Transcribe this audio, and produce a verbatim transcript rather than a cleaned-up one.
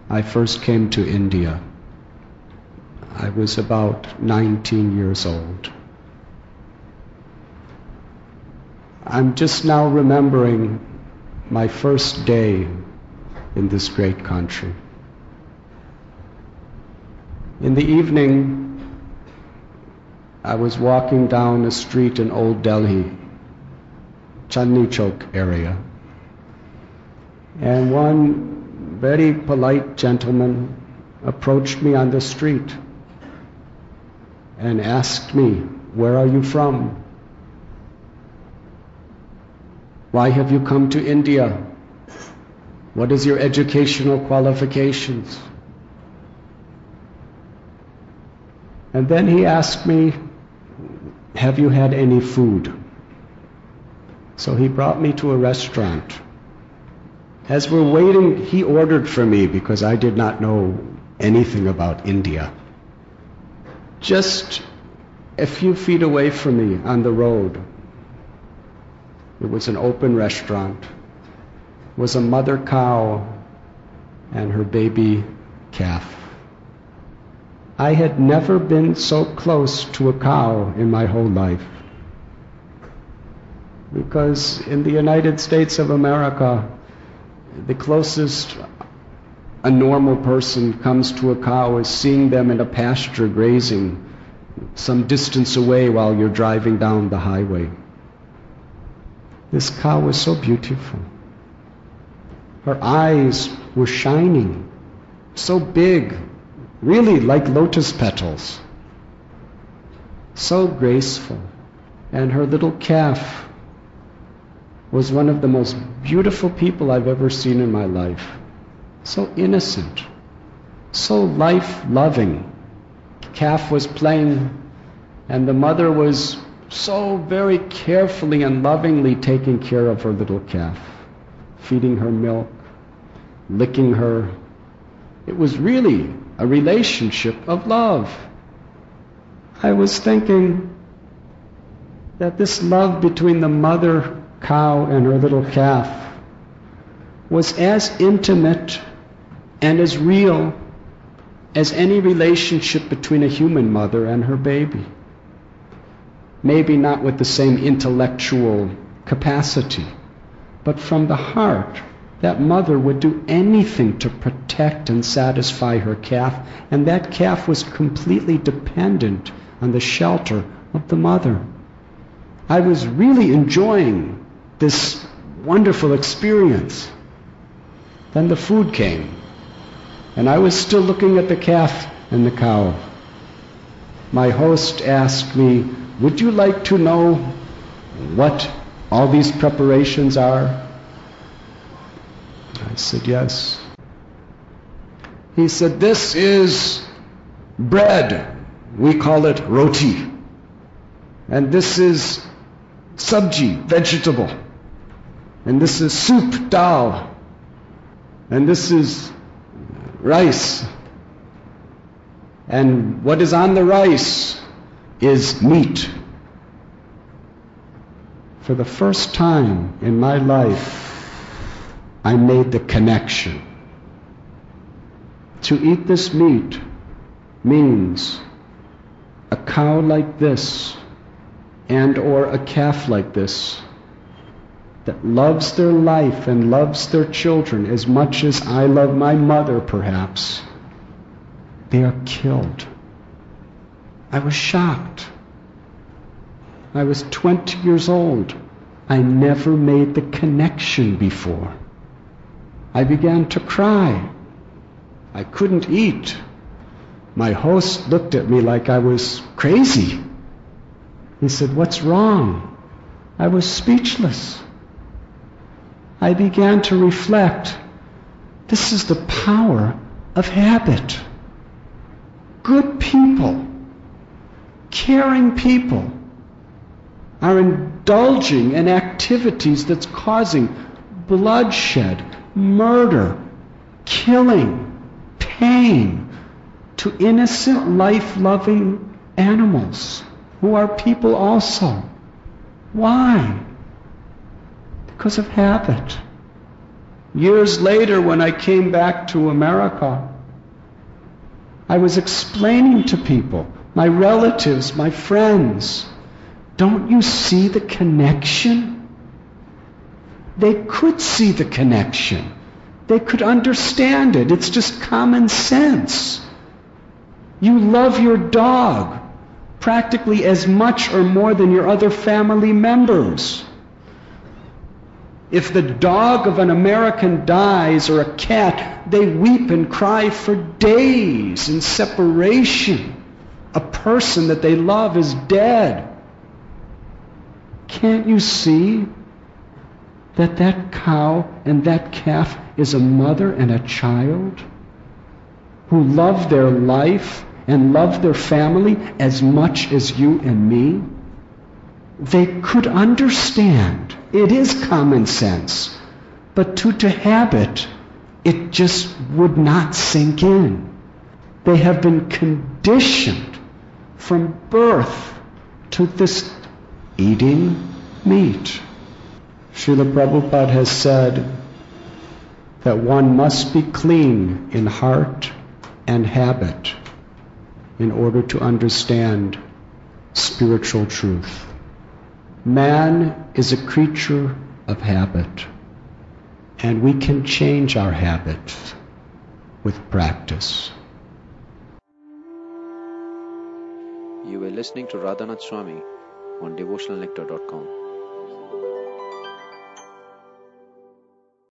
I first came to India. I was about nineteen years old. I'm just now remembering my first day in this great country. In the evening, I was walking down a street in Old Delhi, Chandni Chowk area, and one very polite gentleman approached me on the street and asked me, "Where are you from? Why have you come to India? What is your educational qualifications?" And then he asked me, "Have you had any food?" So he brought me to a restaurant. As we're waiting, he ordered for me because I did not know anything about India. Just a few feet away from me on the road, it was an open restaurant, was a mother cow and her baby calf. I had never been so close to a cow in my whole life. Because in the United States of America, the closest a normal person comes to a cow is seeing them in a pasture grazing some distance away while you're driving down the highway. This cow was so beautiful. Her eyes were shining, so big, really like lotus petals, so graceful. And her little calf was one of the most beautiful people I've ever seen in my life. So innocent, so life-loving. Calf was playing, and the mother was so very carefully and lovingly taking care of her little calf, feeding her milk, licking her. It was really a relationship of love. I was thinking that this love between the mother cow and her little calf was as intimate and as real as any relationship between a human mother and her baby. Maybe not with the same intellectual capacity, but from the heart, that mother would do anything to protect and satisfy her calf, and that calf was completely dependent on the shelter of the mother. I was really enjoying this wonderful experience. Then the food came, and I was still looking at the calf and the cow. My host asked me, "Would you like to know what all these preparations are?" I said, "Yes." He said, "This is bread. We call it roti. And this is sabji, vegetable. And this is soup, dal. And this is rice. And what is on the rice is meat." For the first time in my life, I made the connection. To eat this meat means a cow like this and or a calf like this that loves their life and loves their children as much as I love my mother, perhaps, they are killed. I was shocked. I was twenty years old. I never made the connection before. I began to cry. I couldn't eat. My host looked at me like I was crazy. He said, "What's wrong?" I was speechless. I began to reflect. This is the power of habit. Good people, caring people, are indulging in activities that's causing bloodshed, murder, killing, pain to innocent, life-loving animals who are people also. Why? Because of habit. Years later, when I came back to America, I was explaining to people, my relatives, my friends, don't you see the connection? They could see the connection. They could understand it. It's just common sense. You love your dog practically as much or more than your other family members. If the dog of an American dies or a cat, they weep and cry for days in separation. A person that they love is dead. Can't you see that that cow and that calf is a mother and a child who love their life and love their family as much as you and me? They could understand. It is common sense. But to, to have it, it just would not sink in. They have been conditioned from birth to this eating meat. Srila Prabhupada has said that one must be clean in heart and habit in order to understand spiritual truth. Man is a creature of habit, and we can change our habits with practice. You were listening to Radhanath Swami on devotional nectar dot com.